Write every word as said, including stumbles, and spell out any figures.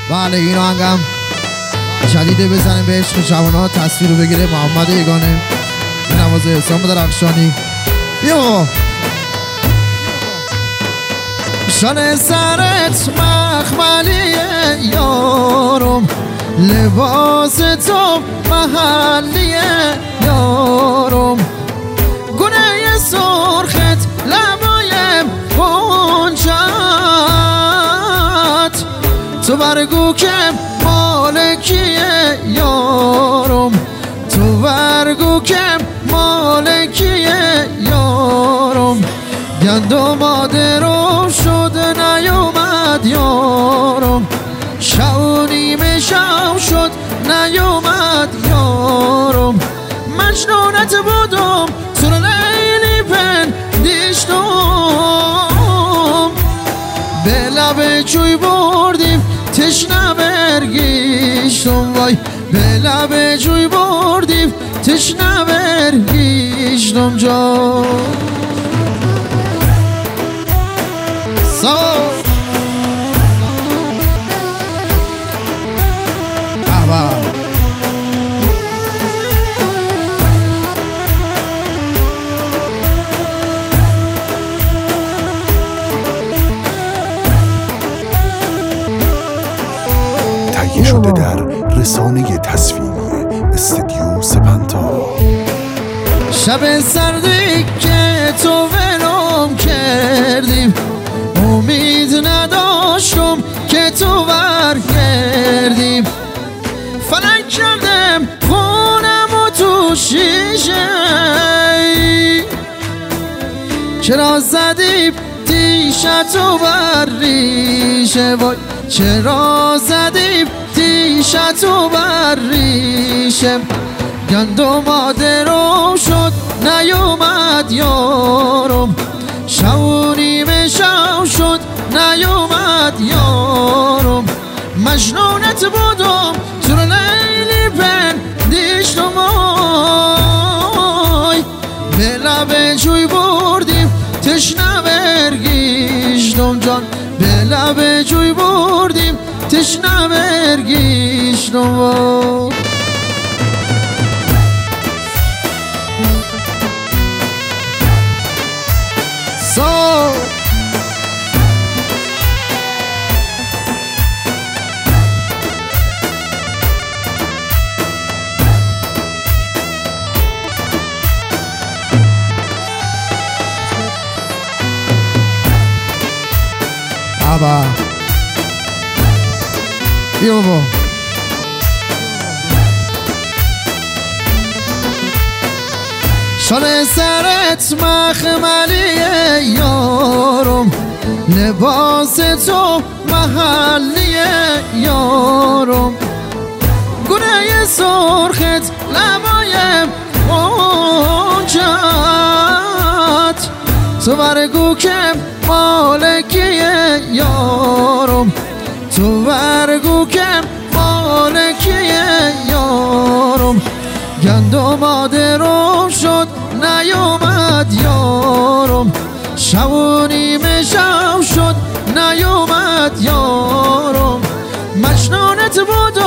بله این آهنگم شدیده بزنیم به عشق جوان‌ها، تصویر رو بگیره محمد یگانه بنوازه حسام درخشانی. بیا شانه سرت مخملیه یارم، لباس تو محلیه یارم، گونه سرخت لبای گنجت، تو برگو که مالکیه یارم، تو برگو که مالکیه یارم، گندم مادرم شد نیومد یارم، شونیم شو شد نیومد یارم، مجنونت بودم تو لیلی پندیشتم، به لب جوی بردیم تشنه برگیشتم، وای به لب جوی بردیم تشنه برگیشتم جا سا احبا تهیه شده در رسانه تصویری استودیو سپنتا. شب سردی که تو ولم کردیم، امید نداشتم که تو برگردیم، فلک کردم خونم و تو شیشه، چرا زدیم دیشتو بر ریشه، وای چرا زدیم دیشتو بر ریشه، گندم مادرم شد نیومد یارم، شونیم شو شد نیومد یارم، مجنونت بودم تو لیلی پندیشتم، به لب جوی بردیم تشنه برگیشتم جان، به لب جوی بردیم تشنه برگیشتم. سو ابا بیا بابا شانه سرت مخملیه یارم، لباس تو محلیه یارم، گونه سرخت لبای گنجت، تو برگو که مالکیه یارم، تو برگو که مالکیه یارم، گندم مادرم شد نیومد یارم، شونیم شو شد نیومد یارم، مجنونت بود